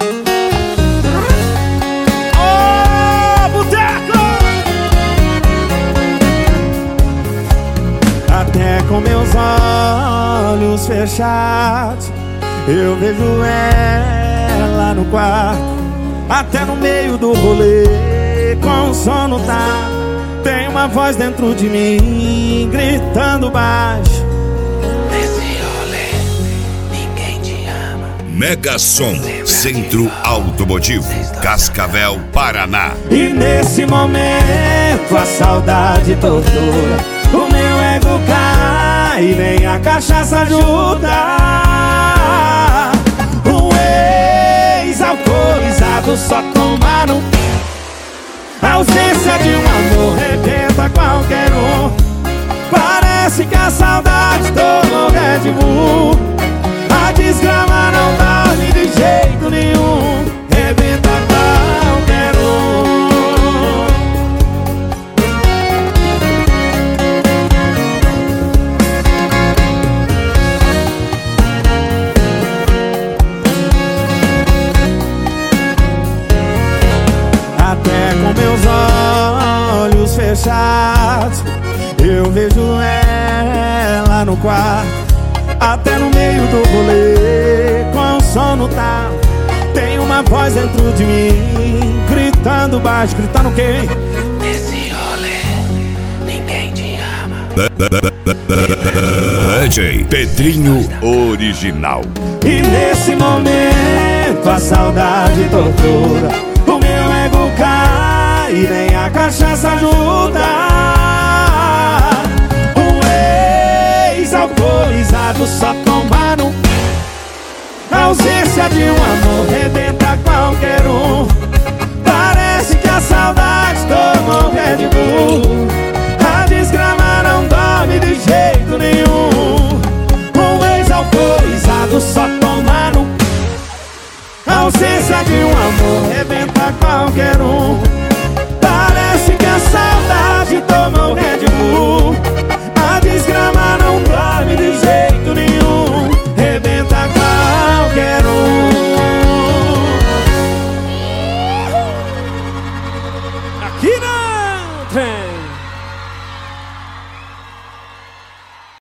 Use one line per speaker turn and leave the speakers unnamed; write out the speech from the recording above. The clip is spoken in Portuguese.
Ô, boteco! Até com meus olhos fechados eu vejo ela no quarto. Até no meio do rolê, com o sono tá, tem uma voz dentro de mim gritando baixo.
Nesse rolê, ninguém te ama.
Mega Som, Centro Automotivo, Cascavel, Paraná.
E nesse momento a saudade tortura, o meu ego cai e nem a cachaça ajuda. Alcoolizado só tomaram. A ausência de um amor rebenta qualquer um. Parece que a saudade tomou Red Bull. A desgrama não dorme de jeito nenhum. Rebenta qualquer um. Até com meus olhos fechados eu vejo ela no quarto. Até no meio do rolê, com o sono tá, tem uma voz dentro de mim gritando baixo. Gritando o quê?
Nesse rolê, ninguém te ama.
DJ Pedrinho Original.
E nesse momento a saudade tortura, o meu ego cai e nem a cachaça ajuda. O ex-alcoolizado só tomaram. A ausência de um